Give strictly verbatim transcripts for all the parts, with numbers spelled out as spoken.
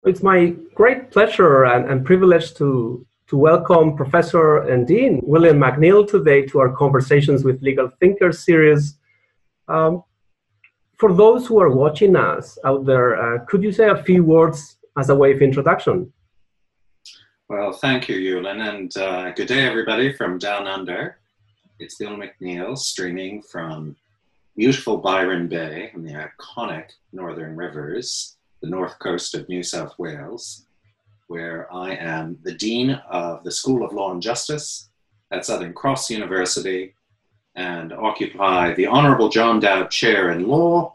It's my great pleasure and, and privilege to, to welcome Professor and Dean William McNeill today to our Conversations with Legal Thinkers series. Um, for those who are watching us out there, uh, could you say a few words as a way of introduction? Well, thank you, Yulin, and uh, good day, everybody, from down under. It's Bill McNeill, streaming from beautiful Byron Bay and the iconic Northern Rivers, the north coast of New South Wales, where I am the Dean of the School of Law and Justice at Southern Cross University and occupy the Honorable John Dowd Chair in Law,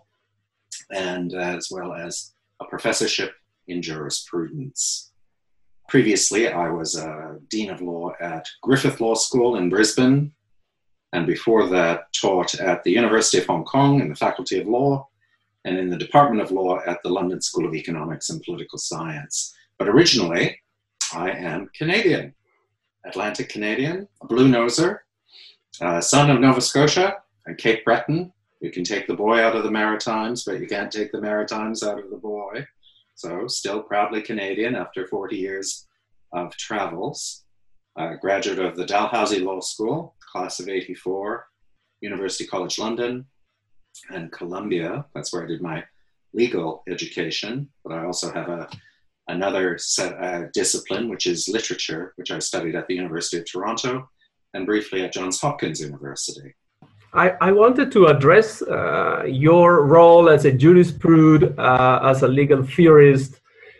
and as well as a professorship in jurisprudence. Previously, I was a Dean of Law at Griffith Law School in Brisbane, and before that taught at the University of Hong Kong in the Faculty of Law and in the Department of Law at the London School of Economics and Political Science. But originally, I am Canadian, Atlantic Canadian, a blue noser, uh, son of Nova Scotia and Cape Breton. You can take the boy out of the Maritimes, but you can't take the Maritimes out of the boy. So still proudly Canadian after forty years of travels. Uh, graduate of the Dalhousie Law School, class of eighty-four, University College London, and Columbia. That's where I did my legal education, but I also have a another set uh, discipline, which is literature, which I studied at the University of Toronto and briefly at Johns Hopkins University. I, I wanted to address uh, your role as a jurisprud, uh, as a legal theorist.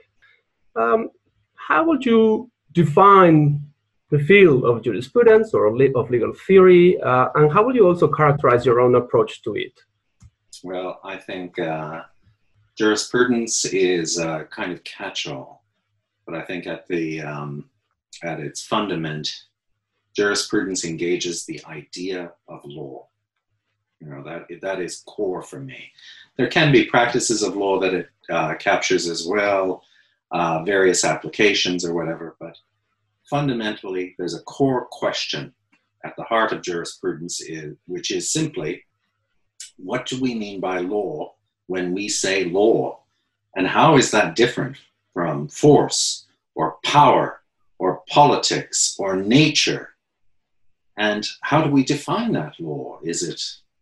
Um, how would you define the field of jurisprudence or of legal theory, uh, and how would you also characterize your own approach to it? Well, I think uh, jurisprudence is a kind of catch-all, but I think at the um, at its fundament, jurisprudence engages the idea of law. You know, that that is core for me. There can be practices of law that it uh, captures as well, uh, various applications or whatever, but fundamentally, there's a core question at the heart of jurisprudence, is, which is simply, what do we mean by law when we say law? And how is that different from force or power or politics or nature? And how do we define that law? Is it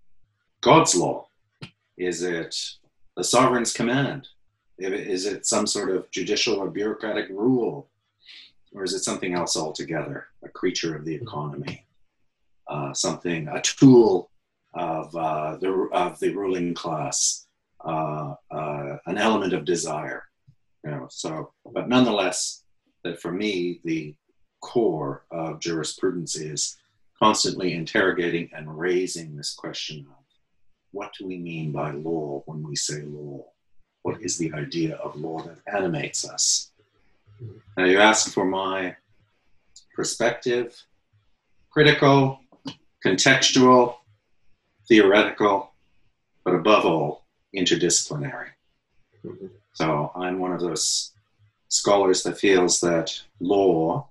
God's law? Is it the sovereign's command? Is it some sort of judicial or bureaucratic rule? Or is it something else altogether, a creature of the economy, uh, something, a tool of, uh, the, of the ruling class, uh, uh, an element of desire? You know, so, but nonetheless, that for me, the core of jurisprudence is constantly interrogating and raising this question of, what do we mean by law when we say law? What is the idea of law that animates us? Now you ask for my perspective, critical, contextual, theoretical, but above all, interdisciplinary. Mm-hmm. So I'm one of those scholars that feels that law,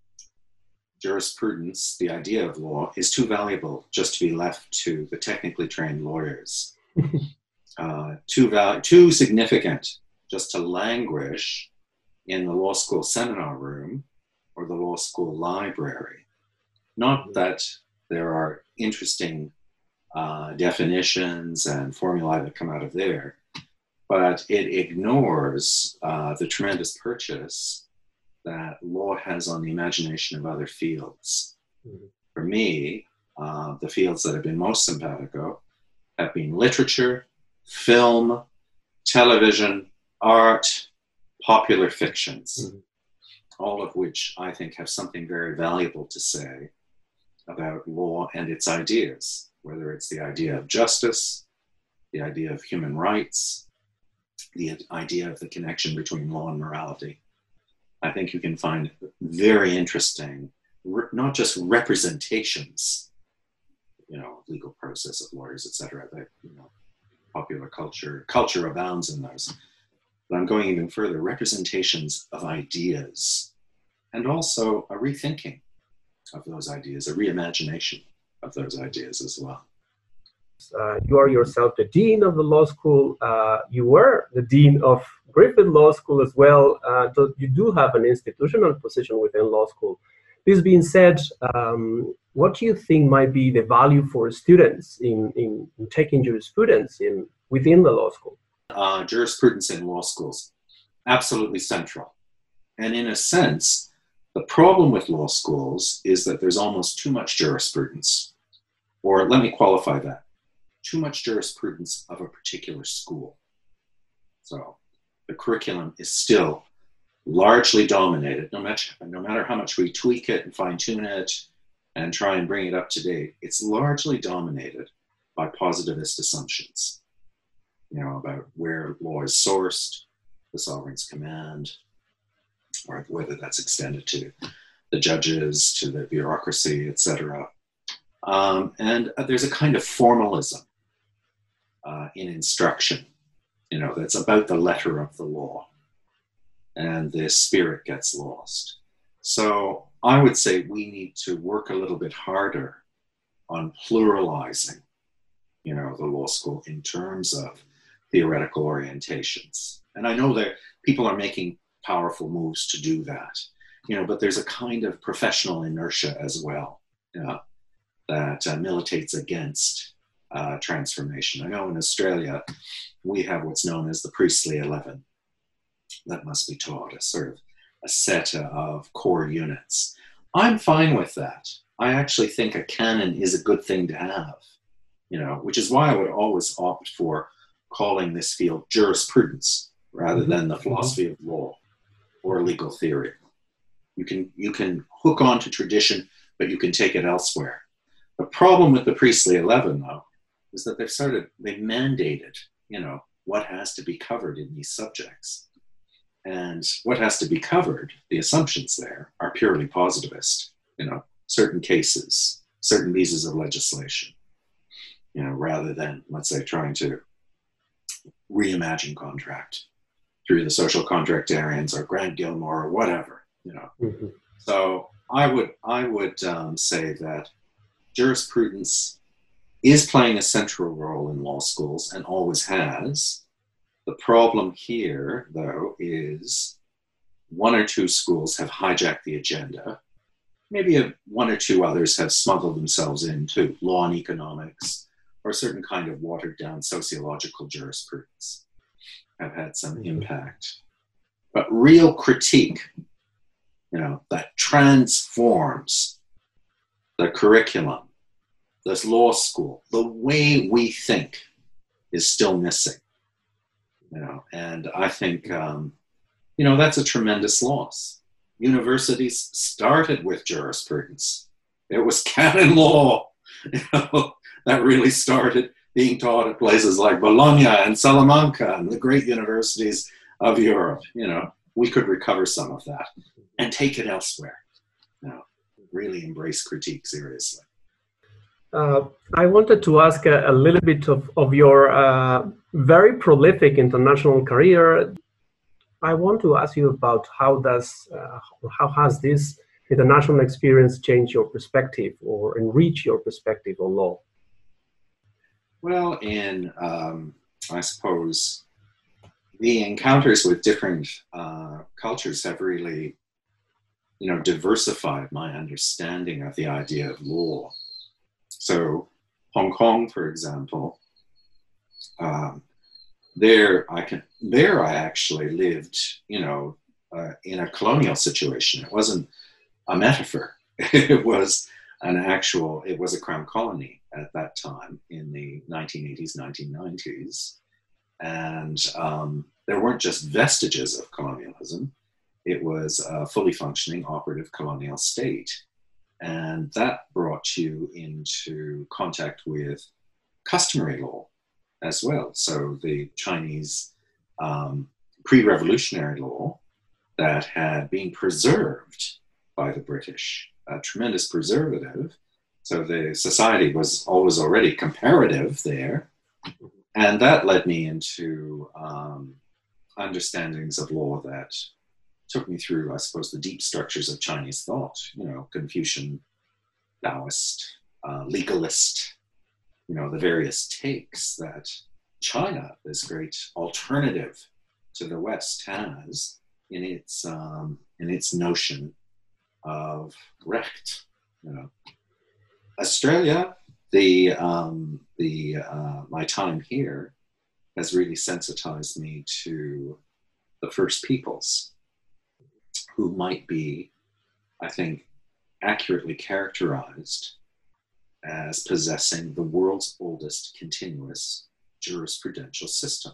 jurisprudence, the idea of law, is too valuable just to be left to the technically trained lawyers. uh, too, val- too significant just to languish in the law school seminar room or the law school library. Not that there are interesting uh, definitions and formulae that come out of there, but it ignores uh, the tremendous purchase that law has on the imagination of other fields. Mm-hmm. For me, uh, the fields that have been most simpatico have been literature, film, television, art, popular fictions, mm-hmm. all of which I think have something very valuable to say about law and its ideas, whether it's the idea of justice, the idea of human rights, the idea of the connection between law and morality. I think you can find very interesting, re- not just representations, you know, legal process of lawyers, et cetera, that, you know, popular culture, culture abounds in those. But I'm going even further, representations of ideas, and also a rethinking of those ideas, a reimagination of those ideas as well. Uh, you are yourself the dean of the law school. Uh, you were the dean of Griffith Law School as well, uh, you do have an institutional position within law school. This being said, um, what do you think might be the value for students in, in, in taking jurisprudence in, within the law school? Uh, jurisprudence in law schools, absolutely central. And in a sense, the problem with law schools is that there's almost too much jurisprudence. Or let me qualify that. Too much jurisprudence of a particular school. So the curriculum is still largely dominated, no matter, no matter how much we tweak it and fine tune it and try and bring it up to date, it's largely dominated by positivist assumptions, you know, about where law is sourced, the sovereign's command, or whether that's extended to the judges, to the bureaucracy, et cetera. Um, and uh, there's a kind of formalism uh, in instruction, you know, that's about the letter of the law, and the spirit gets lost. So I would say we need to work a little bit harder on pluralizing, you know, the law school in terms of theoretical orientations. And I know that people are making powerful moves to do that, you know, but there's a kind of professional inertia as well, you know, that uh, militates against uh, transformation. I know in Australia, we have what's known as the Priestley Eleven that must be taught, a sort of a set of core units. I'm fine with that. I actually think a canon is a good thing to have, you know, which is why I would always opt for calling this field jurisprudence rather than the philosophy of law or legal theory. You can, you can hook on to tradition, but you can take it elsewhere. The problem with the Priestley Eleven, though, is that they've started, they've mandated, you know, what has to be covered in these subjects. And what has to be covered, the assumptions there, are purely positivist, you know, certain cases, certain pieces of legislation, you know, rather than, let's say, trying to reimagine contract through the social contractarians or Grant Gilmore or whatever, you know. Mm-hmm. So I would, I would um, say that jurisprudence is playing a central role in law schools and always has. The problem here, though, is one or two schools have hijacked the agenda. Maybe a, one or two others have smuggled themselves into law and economics or a certain kind of watered-down sociological jurisprudence have had some impact. But real critique, you know, that transforms the curriculum, this law school, the way we think, is still missing. You know, and I think, um, you know, that's a tremendous loss. Universities started with jurisprudence. It was canon law, you know, that really started being taught at places like Bologna and Salamanca and the great universities of Europe. You know, we could recover some of that and take it elsewhere. You know, really embrace critique seriously. Uh, I wanted to ask a, a little bit of, of your uh, very prolific international career. I want to ask you about how does, uh, how has this international experience changed your perspective or enrich your perspective on law? Well, in, um, I suppose, the encounters with different uh, cultures have really, you know, diversified my understanding of the idea of law. So Hong Kong, for example, um, there I can there I actually lived, you know, uh, in a colonial situation. It wasn't a metaphor. It was an actual. It was a crown colony at that time in the nineteen eighties, nineteen nineties, and um, there weren't just vestiges of colonialism. It was a fully functioning operative colonial state. And that brought you into contact with customary law as well. So the Chinese um, pre-revolutionary law that had been preserved by the British, a tremendous preservative. So the society was always already comparative there. And that led me into um, understandings of law that took me through, I suppose, the deep structures of Chinese thought, you know, Confucian, Taoist, uh, legalist, you know, the various takes that China, this great alternative to the West has in its um, in its notion of recht. You know, Australia, the um, the uh, my time here has really sensitized me to the First Peoples, who might be, I think, accurately characterized as possessing the world's oldest continuous jurisprudential system.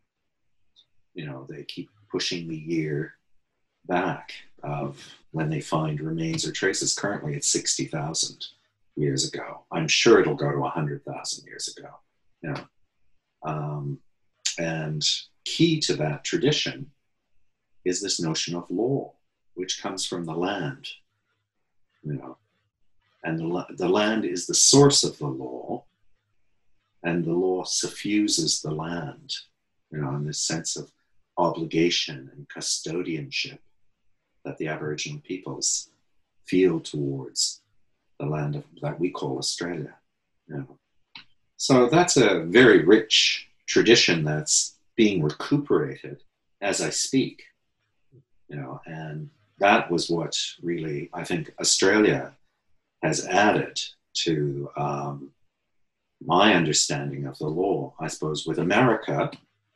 You know, they keep pushing the year back of when they find remains or traces. Currently it's sixty thousand years ago. I'm sure it'll go to one hundred thousand years ago. You know, um, and key to that tradition is this notion of law, which comes from the land. You know, and the, the land is the source of the law, and the law suffuses the land, you know, in this sense of obligation and custodianship that the Aboriginal peoples feel towards the land of, that we call Australia. You know. So that's a very rich tradition that's being recuperated as I speak, you know, and that was what really, I think, Australia has added to um, my understanding of the law. I suppose with America,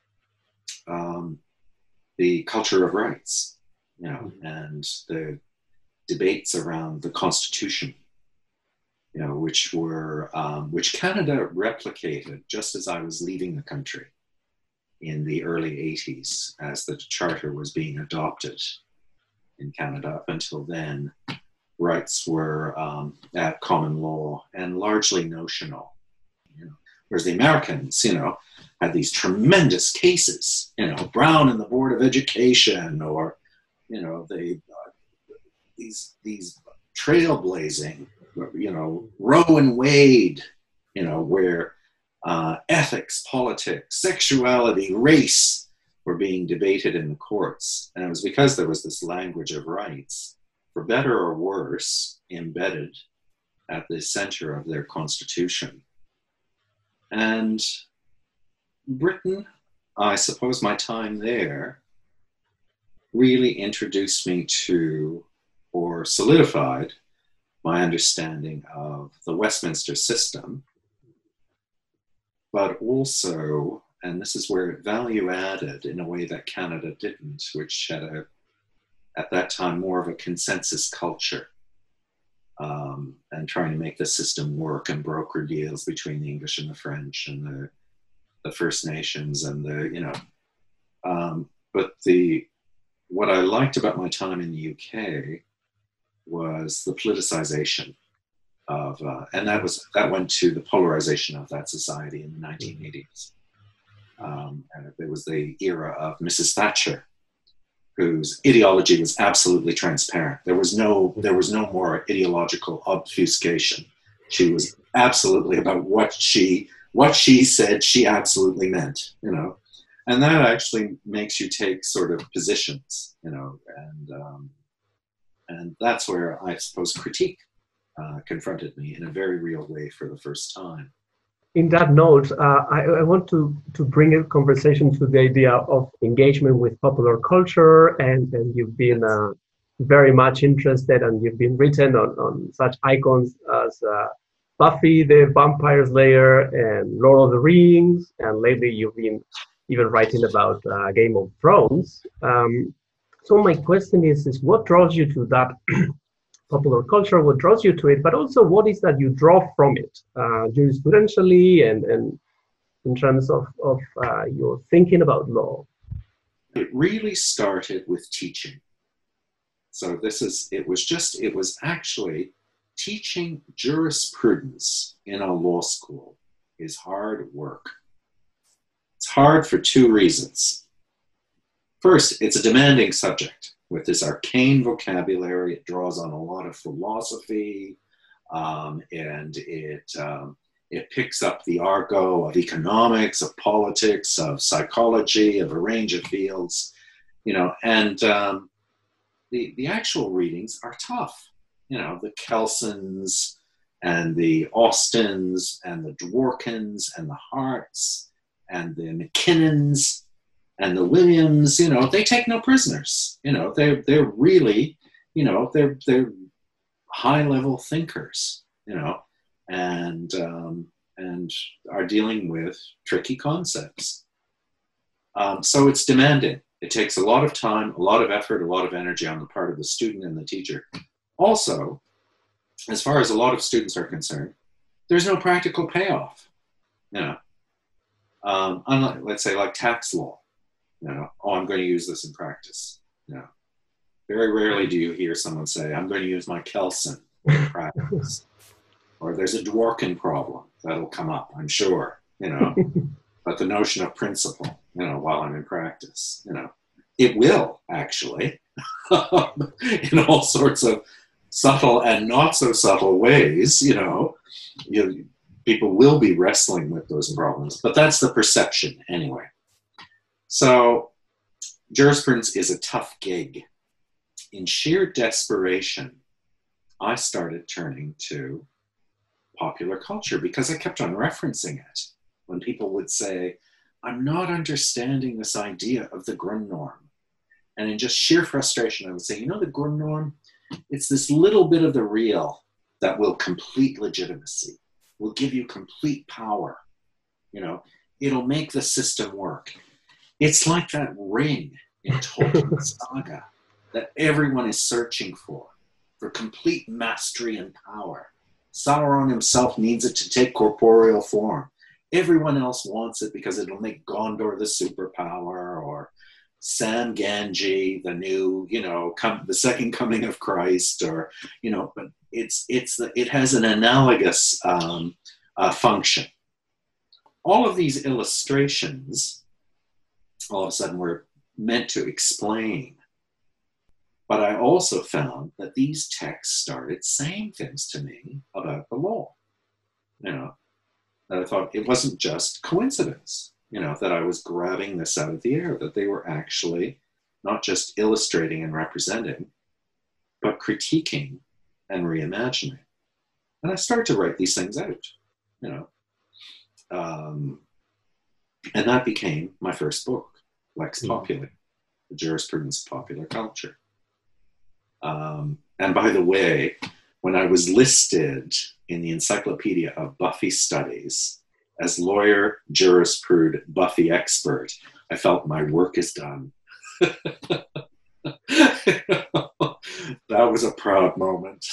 um, the culture of rights, you know, and the debates around the Constitution, you know, which were, um, which Canada replicated just as I was leaving the country in the early eighties as the Charter was being adopted in Canada. Up until then, rights were um, at common law and largely notional. You know, whereas the Americans, you know, had these tremendous cases, you know, Brown and the Board of Education, or, you know, they uh, these these trailblazing, you know, Roe and Wade, you know, where uh, ethics, politics, sexuality, race were being debated in the courts. And it was because there was this language of rights, for better or worse, embedded at the center of their constitution. And Britain, I suppose my time there really introduced me to, or solidified, my understanding of the Westminster system, but also, and this is where it value added in a way that Canada didn't, which had a, at that time, more of a consensus culture, um, and trying to make the system work and broker deals between the English and the French and the, the First Nations and the, you know, um, but the, what I liked about my time in the U K was the politicization of, uh, and that was, that went to the polarization of that society in the nineteen eighties. Um, and it was the era of Missus Thatcher, whose ideology was absolutely transparent. There was no, there was no more ideological obfuscation. She was absolutely about what she, what she said she absolutely meant, you know, and that actually makes you take sort of positions, you know, and um, and that's where I suppose critique uh, confronted me in a very real way for the first time. In that note, uh, I, I want to, to bring a conversation to the idea of engagement with popular culture, and, and you've been uh, very much interested, and you've been written on, on such icons as uh, Buffy the Vampire Slayer and Lord of the Rings, and lately you've been even writing about uh, Game of Thrones. Um, so my question is, is what draws you to that popular culture, what draws you to it, but also what is that you draw from it, uh, jurisprudentially and, and in terms of, of uh, your thinking about law? It really started with teaching. So this is, it was just, it was actually teaching jurisprudence in a law school is hard work. It's hard for two reasons. First, it's a demanding subject. With this arcane vocabulary, it draws on a lot of philosophy, um, and it um, it picks up the argot of economics, of politics, of psychology, of a range of fields, you know. And um, the the actual readings are tough, you know. The Kelsons and the Austins and the Dworkins and the Harts and the McKinnons, And the Williams, you know, they take no prisoners. You know, they're they're really, you know, they're they're high level thinkers. You know, and um, and are dealing with tricky concepts. Um, so it's demanding. It takes a lot of time, a lot of effort, a lot of energy on the part of the student and the teacher. Also, as far as a lot of students are concerned, there's no practical payoff. You know, um, unlike, let's say, like tax law. You know, oh, I'm going to use this in practice. You know, very rarely do you hear someone say, I'm going to use my Kelsen in practice. Or there's a Dworkin problem that'll come up, I'm sure, you know. But the notion of principle, you know, while I'm in practice, you know, it will actually, in all sorts of subtle and not so subtle ways, you know, you, people will be wrestling with those problems. But that's the perception anyway. So jurisprudence is a tough gig. In sheer desperation, I started turning to popular culture because I kept on referencing it. When people would say, I'm not understanding this idea of the Grundnorm. And in just sheer frustration, I would say, you know, the Grundnorm, it's this little bit of the real that will complete legitimacy, will give you complete power. You know, it'll make the system work. It's like that ring in Tolkien's saga that everyone is searching for, for complete mastery and power. Sauron himself needs it to take corporeal form. Everyone else wants it because it'll make Gondor the superpower, or Sam Gamgee, the new, you know, come, the second coming of Christ, or, you know, but it's, it's the, it has an analogous um, uh, function. All of these illustrations, all of a sudden, were meant to explain. But I also found that these texts started saying things to me about the law. You know, that I thought it wasn't just coincidence, you know, that I was grabbing this out of the air, that they were actually not just illustrating and representing, but critiquing and reimagining. And I started to write these things out, you know. Um, and that became my first book, Lex Populi, The Jurisprudence of Popular Culture. Um, and by the way, when I was listed in the Encyclopedia of Buffy Studies as lawyer, jurisprude, Buffy expert, I felt my work is done. That was a proud moment.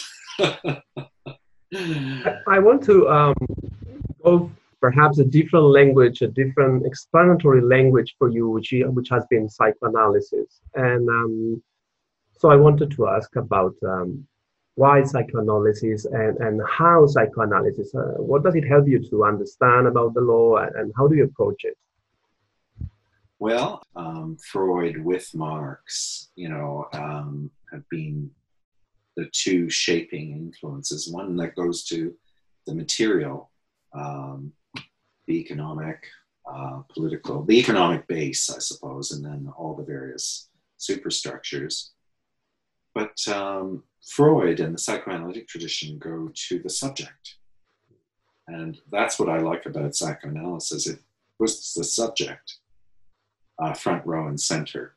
I want to um, go perhaps a different language, a different explanatory language for you, which, which has been psychoanalysis. And um, so I wanted to ask about um, why psychoanalysis and, and how psychoanalysis, uh, what does it help you to understand about the law, and, and how do you approach it? Well, um, Freud with Marx, you know, um, have been the two shaping influences. One that goes to the material, um, the economic, uh, political, the economic base, I suppose, and then all the various superstructures. But um, Freud and the psychoanalytic tradition go to the subject. And that's what I like about psychoanalysis. It puts the subject uh, front row and center.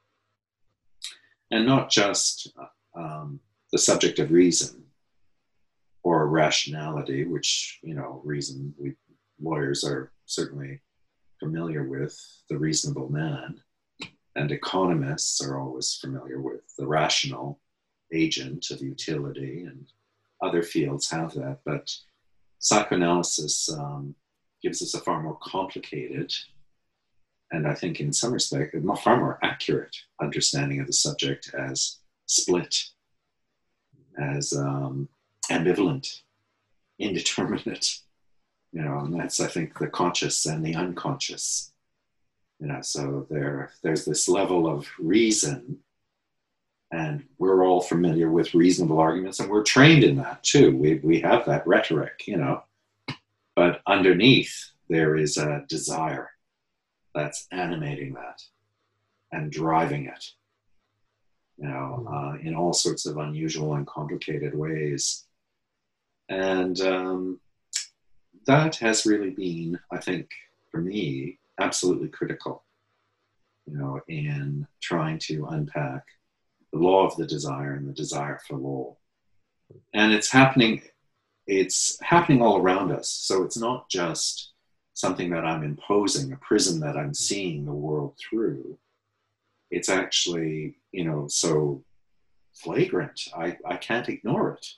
And not just um, the subject of reason or rationality, which, you know, reason, we lawyers are certainly familiar with the reasonable man. And economists are always familiar with the rational agent of utility, and other fields have that. But psychoanalysis um, gives us a far more complicated, and I think in some respect, a far more accurate understanding of the subject as split, as um, ambivalent, indeterminate. You know, and that's, I think, the conscious and the unconscious. You know, so there, there's this level of reason, and we're all familiar with reasonable arguments, and we're trained in that too. We we have that rhetoric, you know, but underneath there is a desire that's animating that and driving it, you know, uh, in all sorts of unusual and complicated ways. And um, that has really been, I think, for me, absolutely critical you know, in trying to unpack the law of the desire and the desire for law. And it's happening, it's happening all around us. So it's not just something that I'm imposing, a prism that I'm seeing the world through. It's actually, you know, so flagrant. I, I can't ignore it.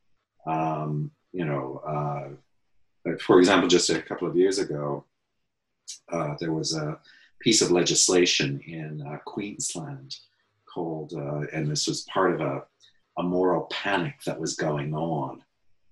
Um, you know, uh, for example, just a couple of years ago, uh, there was a piece of legislation in uh, Queensland called, uh, and this was part of a, a moral panic that was going on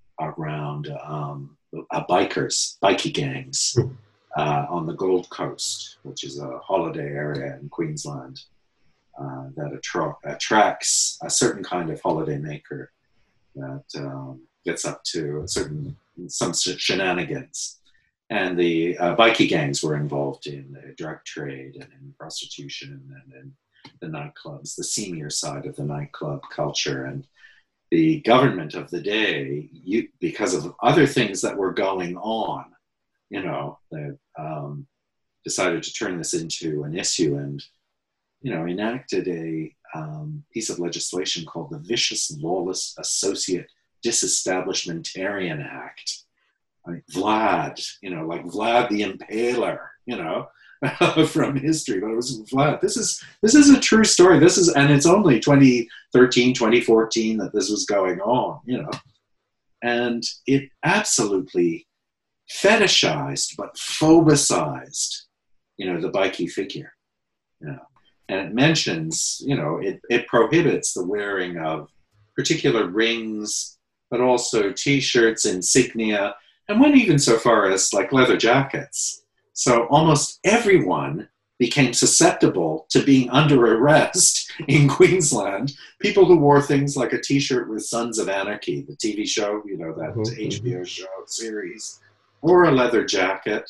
around um, uh, bikers, bikie gangs uh, on the Gold Coast, which is a holiday area in Queensland uh, that attra- attracts a certain kind of holiday maker that um, gets up to a certain, some shenanigans. And the uh, bikie gangs were involved in the drug trade and in prostitution and in the nightclubs, the senior side of the nightclub culture. And the government of the day, you, because of other things that were going on, you know, they um, decided to turn this into an issue and, you know, enacted a um, piece of legislation called the Vicious Lawless Associate Disestablishmentarian Act. Like Vlad, you know, like Vlad the Impaler, you know, from history, but it was Vlad. This is this is a true story. This is, and it's only twenty thirteen, twenty fourteen that this was going on, you know, and it absolutely fetishized but phobicized, you know, the bikie figure, you know, and it mentions, you know, it it prohibits the wearing of particular rings, but also T-shirts, insignia. And went even so far as like leather jackets. So almost everyone became susceptible to being under arrest in Queensland. People who wore things like a T-shirt with Sons of Anarchy, the T V show, you know, that mm-hmm. H B O show series, or a leather jacket,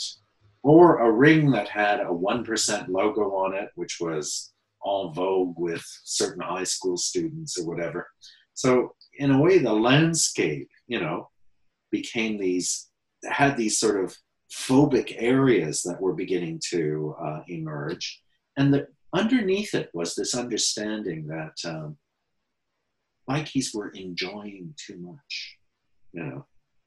or a ring that had a one percent logo on it, which was en vogue with certain high school students or whatever. So in a way, the landscape, you know, became these, had these sort of phobic areas that were beginning to uh, emerge. And that underneath it was this understanding that um, bikies were enjoying too much, you know,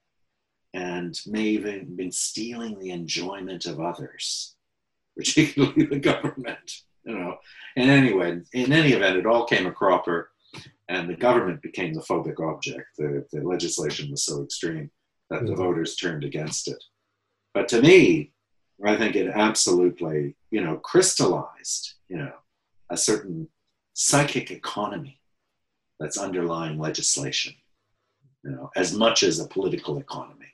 and may even been stealing the enjoyment of others, particularly the government, you know. And anyway, in any event, it all came a cropper, and the government became the phobic object. The, the legislation was so extreme that mm-hmm. the voters turned against it. But to me, I think it absolutely, you know, crystallized, you know, a certain psychic economy that's underlying legislation, you know, as much as a political economy.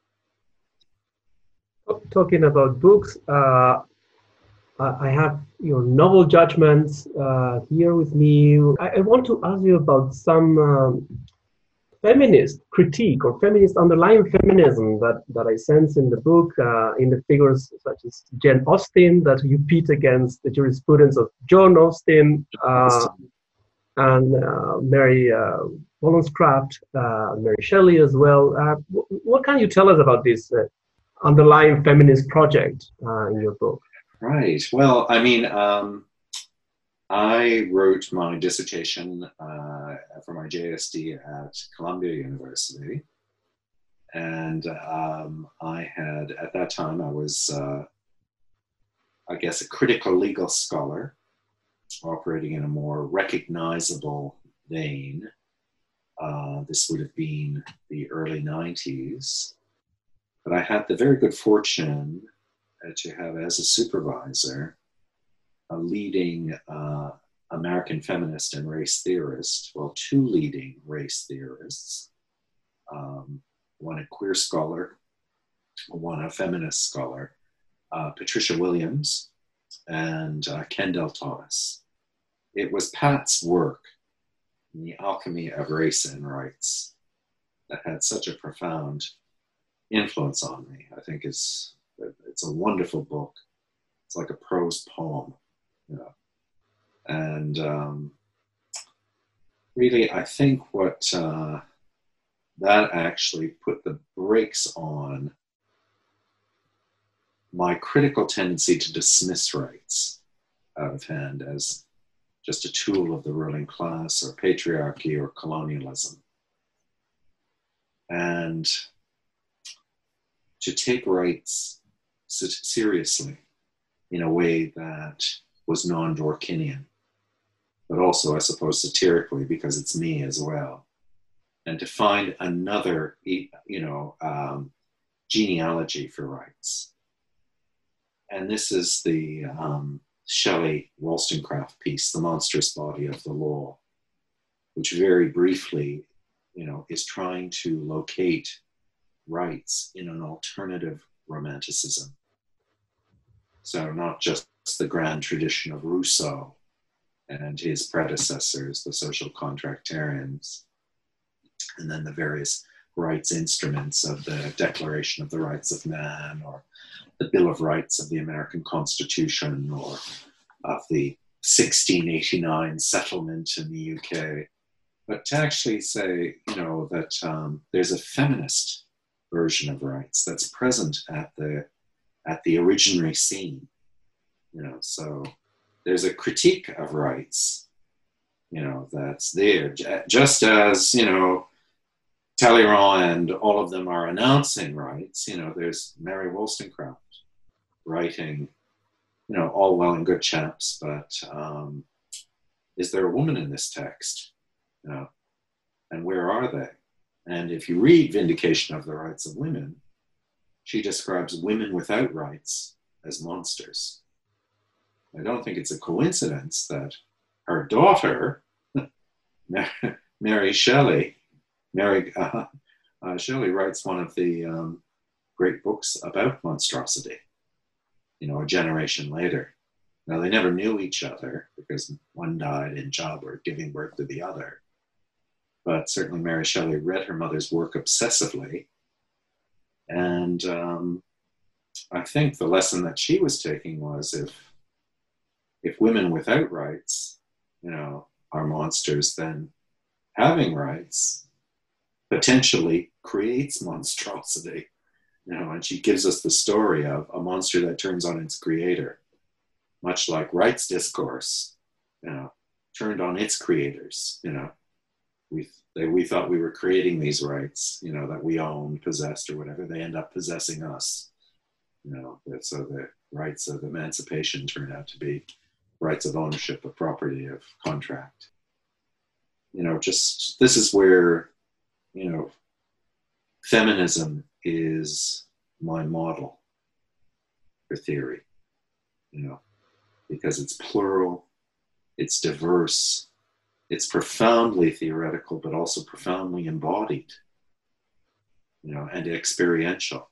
Talking about books, uh, I have your novel judgments uh, here with me. I, I want to ask you about some um, feminist critique or feminist underlying feminism that, that I sense in the book, uh, in the figures such as Jane Austen, that you pit against the jurisprudence of John Austen, uh, and uh, Mary uh, Wollstonecraft, uh, Mary Shelley as well. Uh, w- what can you tell us about this uh, underlying feminist project uh, in your book? Right. Well, I mean, um, I wrote my dissertation uh, for my J S D at Columbia University. And um, I had, at that time, I was, uh, I guess, a critical legal scholar operating in a more recognizable vein. Uh, this would have been the early nineties. But I had the very good fortune uh, to have as a supervisor a leading uh, American feminist and race theorist, well, two leading race theorists, um, one a queer scholar, one a feminist scholar, uh, Patricia Williams and uh, Kendall Thomas. It was Pat's work in The Alchemy of Race and Rights that had such a profound influence on me. I think it's it's a wonderful book. It's like a prose poem, you know. And um, really, I think what uh, that actually put the brakes on my critical tendency to dismiss rights. out of hand as just a tool of the ruling class or patriarchy or colonialism. And to take rights seriously in a way that was non-Dworkinian, but also, I suppose, satirically, because it's me as well. And to find another, you know, um, genealogy for rights. And this is the um, Shelley Wollstonecraft piece, The Monstrous Body of the Law, which very briefly, you know, is trying to locate rights in an alternative romanticism. So not just the grand tradition of Rousseau and his predecessors, the social contractarians, and then the various rights instruments of the Declaration of the Rights of Man, or the Bill of Rights of the American Constitution, or of the sixteen eighty-nine settlement in the U K. But to actually say, you know, that um, there's a feminist version of rights that's present at the at the originary scene, you know, so there's a critique of rights, you know, that's there, just as, you know, Talleyrand and all of them are announcing rights. You know, there's Mary Wollstonecraft writing, you know, all well and good, chaps, but um, is there a woman in this text? You know, and where are they? And if you read Vindication of the Rights of Women, she describes women without rights as monsters. I don't think it's a coincidence that her daughter, Mary Shelley, Mary uh, uh, Shelley writes one of the um, great books about monstrosity, you know, a generation later. Now, they never knew each other because one died in childbirth, giving birth to the other. But certainly Mary Shelley read her mother's work obsessively. And um, I think the lesson that she was taking was if, if women without rights, you know, are monsters, then having rights potentially creates monstrosity, you know, and she gives us the story of a monster that turns on its creator, much like rights discourse, you know, turned on its creators, you know. We, they, we thought we were creating these rights, you know, that we owned, possessed, or whatever. They end up possessing us, you know. So the rights of emancipation turned out to be rights of ownership, of property, of contract. You know, just, this is where, you know, feminism is my model for theory, you know, because it's plural, it's diverse, it's profoundly theoretical, but also profoundly embodied, you know, and experiential.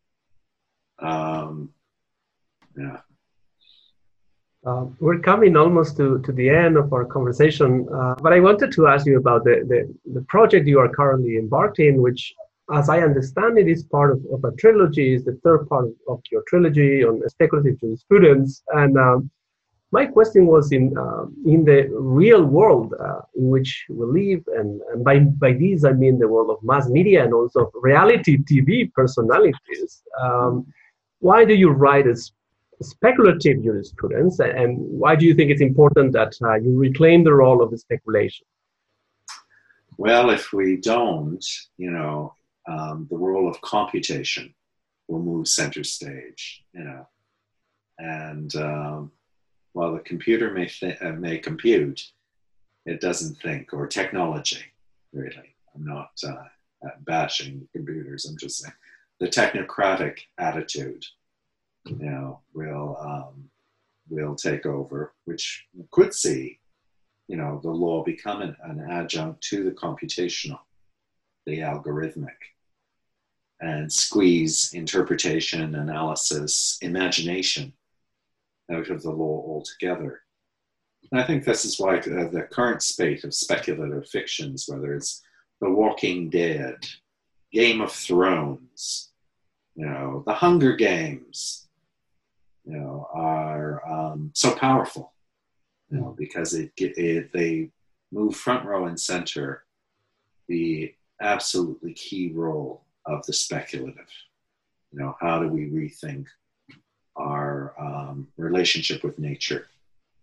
Um, yeah. Uh, we're coming almost to, to the end of our conversation, uh, but I wanted to ask you about the, the, the project you are currently embarked in, which, as I understand it, is part of, of a trilogy, is the third part of, of your trilogy on speculative jurisprudence. And um, my question was in uh, in the real world uh, in which we live, and, and by, by this I mean the world of mass media and also reality T V personalities. Um, why do you write a speculative jurisprudence, and why do you think it's important that uh, you reclaim the role of the speculation? Well, if we don't, you know, um, the role of computation will move center stage, you know, and um, while the computer may th- uh, may compute, it doesn't think, or technology, really. I'm not uh, bashing computers. I'm just saying the technocratic attitude, you know, will um, will take over, which could see, you know, the law become an, an adjunct to the computational, the algorithmic, and squeeze interpretation, analysis, imagination out of the law altogether. And I think this is why uh, the current spate of speculative fictions, whether it's The Walking Dead, Game of Thrones, you know, The Hunger Games, you know, are um, so powerful, you know, because it, it they move front row and center the absolutely key role of the speculative. You know, how do we rethink our um, relationship with nature?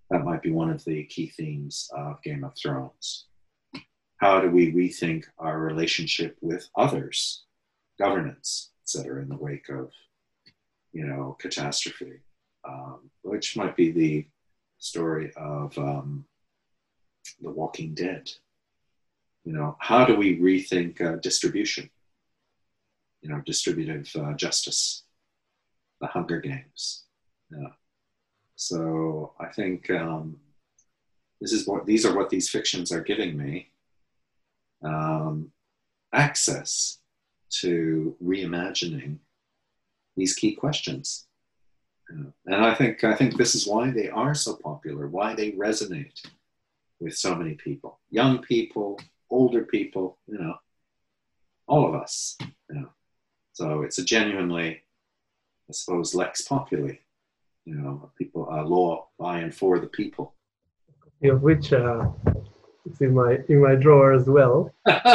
that might be one of the key themes of Game of Thrones. How do we rethink our relationship with others, governance, et cetera, in the wake of, you know, catastrophe, um, which might be the story of um, The Walking Dead. You know, how do we rethink uh, distribution? You know, distributive uh, justice, the Hunger Games. Yeah. So I think um, this is what these are what these fictions are giving me, um, access to reimagining these key questions. Yeah. And I think I think this is why they are so popular, why they resonate with so many people, young people, older people, you know, all of us. You know. So it's a genuinely, I suppose, lex populi. You know, people, uh, law by and for the people. Yeah, which uh, is in my in my drawer as well.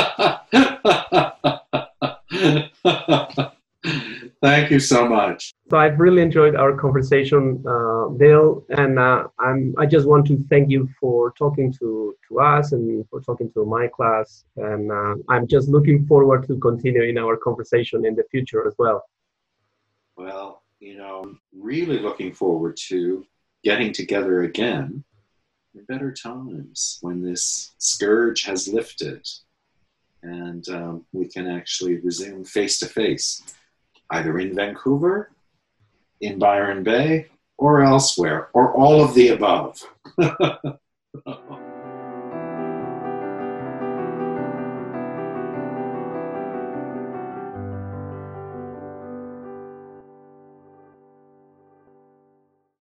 Thank you so much. So I've really enjoyed our conversation, uh, Bill, and uh, I'm I just want to thank you for talking to to us and for talking to my class, and uh, I'm just looking forward to continuing our conversation in the future as well. Well, you know, I'm really looking forward to getting together again in better times when this scourge has lifted and um, we can actually resume face-to-face, either in Vancouver, in Byron Bay, or elsewhere, or all of the above.